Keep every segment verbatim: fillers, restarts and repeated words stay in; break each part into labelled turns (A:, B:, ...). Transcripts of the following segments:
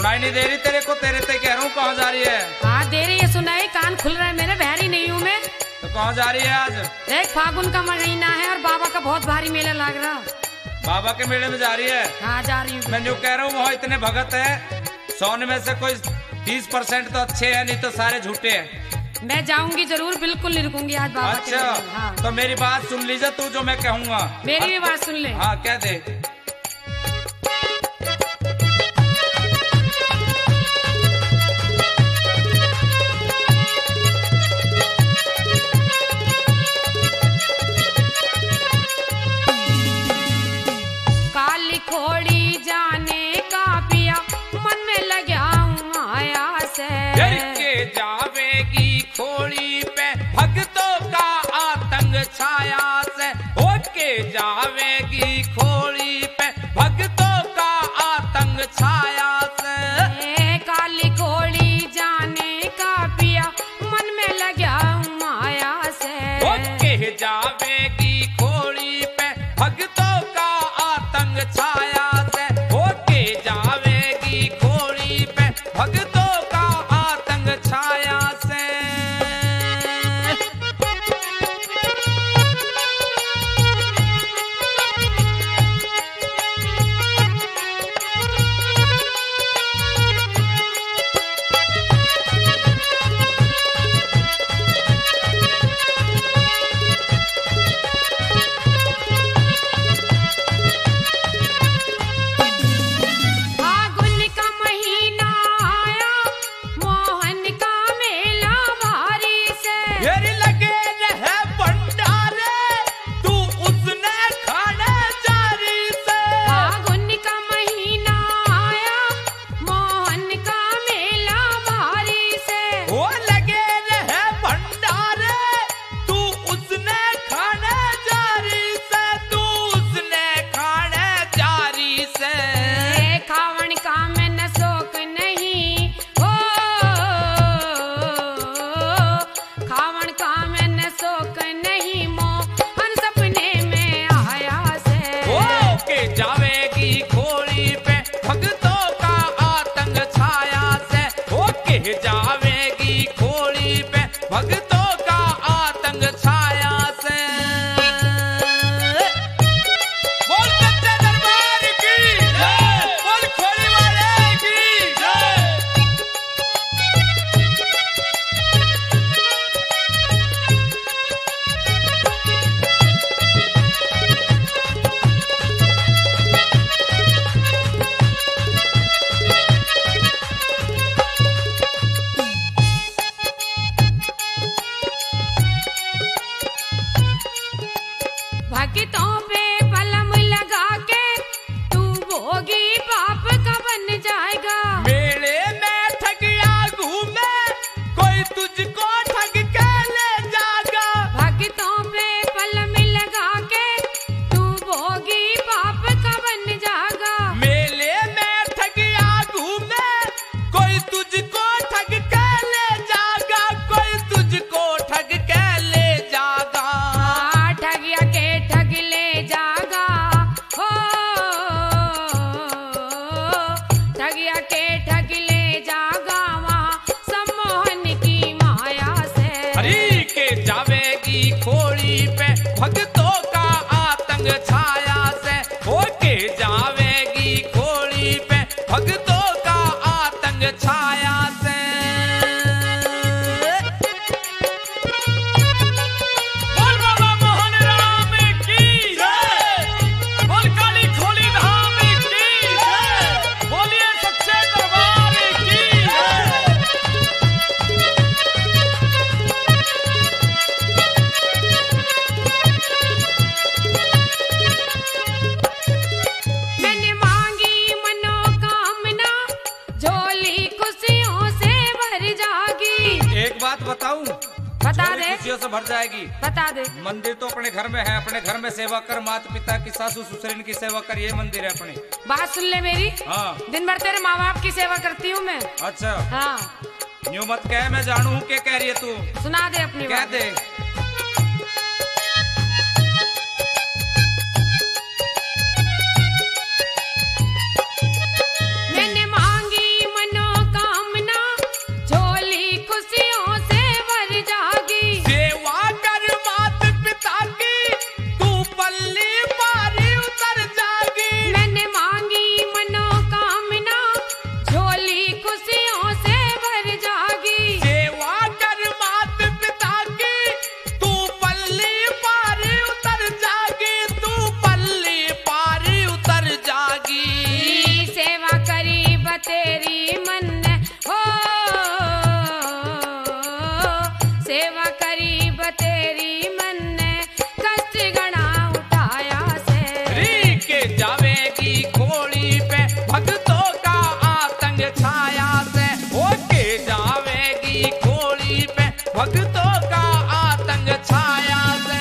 A: सुनाई नहीं दे रही तेरे को? तेरे ते कह रहा हूँ, कहाँ जा रही है?
B: हाँ दे रही है सुनाई, कान खुल रहा है मेरे, बहरी नहीं हूँ मैं।
A: तो कहाँ जा रही है आज?
B: देख फागुन का महीना है और बाबा का बहुत भारी मेला लग रहा।
A: बाबा के मेले में जा रही है?
B: हाँ जा रही हूँ।
A: मैं जो कह रहा हूँ वहाँ इतने भगत है, सौ में से कोई तीस परसेंट तो अच्छे हैं, नहीं तो सारे झूठे हैं।
B: मैं जाऊंगी जरूर, बिल्कुल नहीं रुकूंगी आज बाबा के
A: अच्छा
B: मेले में। हाँ।
A: तो मेरी बात सुन लीजिए तू, जो मैं कहूँगा
B: मेरी भी बात सुन ले।
A: हाँ कह दे।
B: काली खोड़ी जाने का पिया, मन में लगा माया से।
A: के जावेगी खोड़ी पे भक्तों का आतंक छाया से, होके जावेगी खोड़ी पे भक्तों का आतंक छाया से।
B: ए, काली खोड़ी जाने का पिया, मन में लगा माया से।
A: होके जावेगी खोड़ी पे भक्तों का आतंक छाया से, होके जावेगी खोड़ी पे भक्तों का आतंक छाया से।
B: फागुन का महीना आया, मोहन का मेला भारी से।
A: घेर लगे रहे भंडारे, तू उसने खाने जारी से।
B: फागुन का महीना आया, मोहन का मेला भारी से।
A: वो लगे रहे भंडारे, तू उसने खाने जारी से, तू उसने खाने जारी से।
B: ए, खावण का मैं न शौक नहीं हो, खावण का मैं न शौक नहीं, मोहन सपने में आया से।
A: होके जावेगी खोड़ी पे भक्तों का आतंक छाया से, होके जावेगी खोड़ी पे भक्तों का आतंक छाया से। बोल सच्चे दरबार की जय, बोल खोड़ी वाले की जय।
B: भक्तों पे पलम लगा के, तू भोगी पाप का बन जाएगा।
A: मेले में ठगिया घूमे, कोई तुझको ठग के ले जागा।
B: भक्तों पे पलम लगा के, तू भोगी पाप का बन जाएगा।
A: मेले में ठगिया घूमे, कोई तुझको ठग के ले जागा, कोई तुझको ठग के ले जागा।
B: हाँ, ठगिया के ठग ले जागा हो, ठगिया के ठग ले जागा वहाँ सम्मोहन की माया से।
A: हरी के जावेगी खोड़ी पे भक्तों का आतंक छाया से, होके जावेगी खोड़ी पे भक्तों का आतंक छाया से। बोल बाबा मोहन राम की जय, बोल काली खोली धाम की जय, बोलिए सच्चे दरबार की जय।
B: मैंने मांगी मनोकामना, झोली खुशियों से भर जागी।
A: एक बात बताऊं,
B: बता
A: झोली
B: दे,
A: खुशियों से भर जाएगी।
B: बता दे।
A: मंदिर तो अपने घर में है, अपने घर में सेवा कर, माता पिता की, सासू ससुर की सेवा कर, ये मंदिर है अपने।
B: बात सुन ले मेरी,
A: हाँ
B: दिन भर तेरे माँ बाप की सेवा करती हूँ मैं।
A: अच्छा,
B: हाँ
A: यूं मत कह, मैं जानू हूँ क्या कह रही है तू।
B: सुना दे अपनी
A: कह
B: बात।
A: दे।
B: मैंने मांगी बतेरी मन हो, सेवा करी बतेरी मन कष्ट गणा उठाया से।
A: री के जावेगी खोड़ी पे भक्तों का आतंक छाया से, ओ के जावेगी खोड़ी पे भक्तों का आतंक छाया से।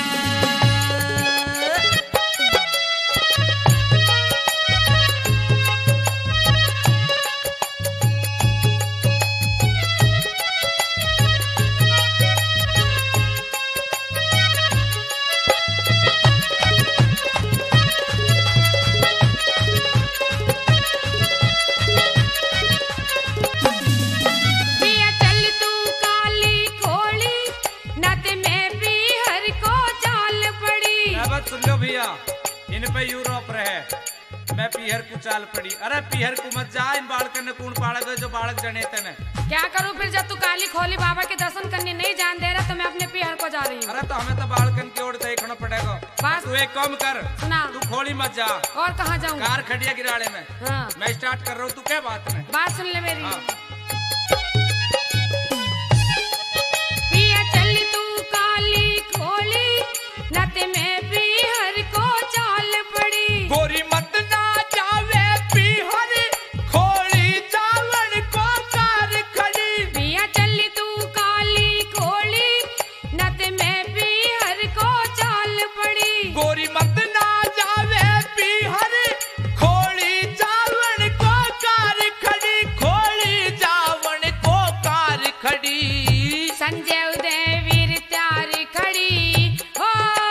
B: पिया चल तू काली खोली नत में भी हर को चाल पड़ी।
C: क्या बात सुन लो भैया, इन पे यूरोप रहे, मैं पीहर को चाल पड़ी। अरे पीहर को मत जा, इन बालक ने कौन पाड़ गए जो बालक जने तने।
B: क्या करूं फिर जब तू काली खोली बाबा के दर्शन करने नहीं जान दे रहा तो मैं अपने पीहर को जा रही हूँ।
C: अरे तो हमें तो बालकन की ओर देखना पड़ेगा।
B: बस।
C: तू एक काम कर,
B: सुना।
C: तू खोली मत जा,
B: और कहाँ जाऊँ?
C: कार खड़ी है गिराड़े में।
B: हाँ।
C: मैं स्टार्ट कर रहा हूँ, तू क्या बात में।
B: बात सुन ले मेरी।
C: हाँ।
B: पिया चल तू काली खोली नत में भी हर को चाल पड़ी।
A: गोरी मत ना जावे पीहर खोड़ी चावल को कार खड़ी।
B: पिया चल तू काली खोली नत में भी हर को चाल पड़ी।
A: गोरी मत ना जावे पीहर खोड़ी चावल को कार खड़ी, खोड़ी चावल को कार खड़ी।
B: संजय उदय वीर त्यार खड़ी हो,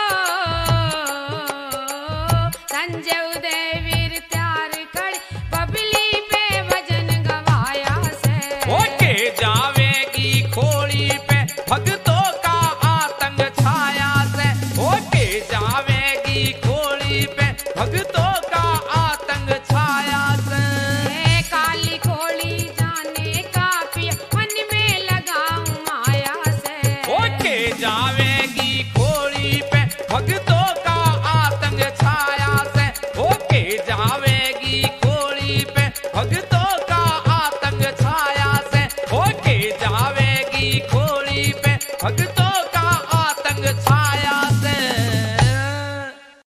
B: संजय उदय वीर त्यार खड़ी बबली पे भजन गवाया से।
A: ओ के जावेगी खोड़ी पे भक्तों का आतंक छाया से, ओ के जावेगी खोड़ी पे भक्तों का आतंक छाया से।
B: ए काली खोली जाने का पिया मन में लगाऊं माया से।
A: ओ के जावेगी खोड़ी पे भक्तों का आतंक छाया से, ओ के जावेगी खोड़ी पे भक्तों का आतंक छाया से, ओ के जावेगी खोड़ी पे भक्तों